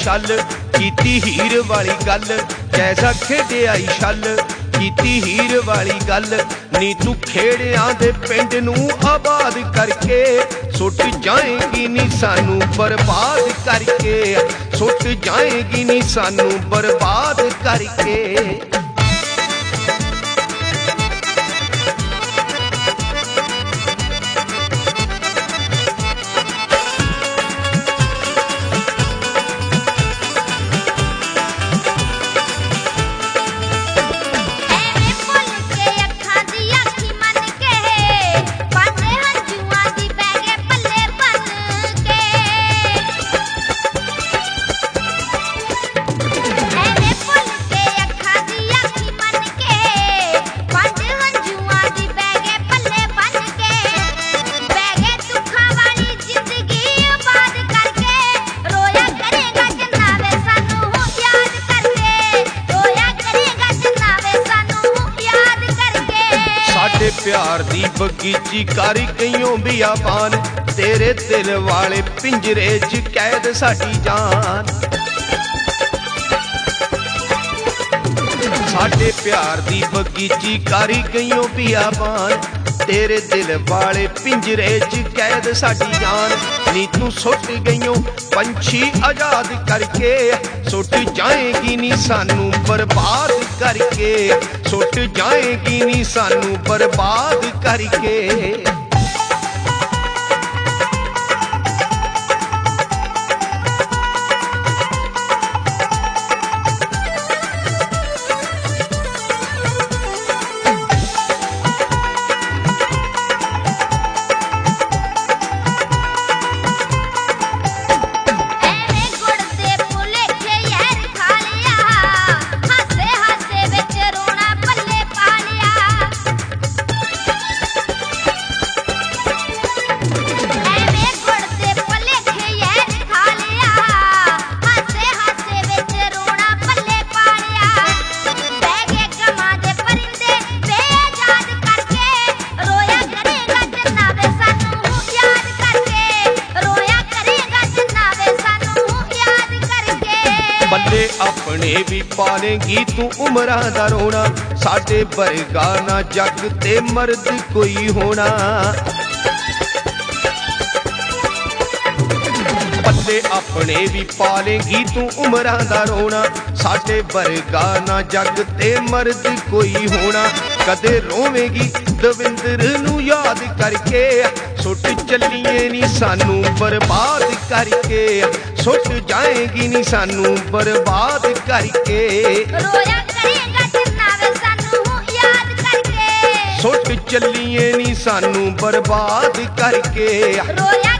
छल कीती हीर वाली गल, जैसा खेडिया छल कीती हीर वाली गल। नी तू खेड़ियां दे पिंड नू आबाद करके सुट जाएगी नी सानू बर्बाद करके, सुट जाएगी नी सानू बर्बाद करके। प्यार दी बगीची कर गईयों बियाबान, तेरे दिल वाले पिंजरे च कैद साडी जान। साडे प्यार दी बगीची कर गईयों बियाबान, तेरे दिल वाले पिंजरे च कैद साडी जान। नी तू सुट गईयों पंछी आजाद करके सुट जाएगी नी सानू बर्बाद करके, सुट जाएगी नी सानू बर्बाद करके। अपने भी पालेंगी तू उमरां दा रोना, साडे वर्गा ना जग ते मर्द कोई होना। पल्ले अपने भी पालेंगी तू उमरां दा रोना, साडे वर्गा ना जग ते मर्द कोई होना। कदे रोवेगी दविंदर नू याद करके, सुट चलिए नी सानू बर्बाद करके, सुट जाएगी नी सानू बर्बाद करके। रोया करेगा जन्नावे सानू याद करके, सुट चलिए नी सानू बर्बाद करके। रोया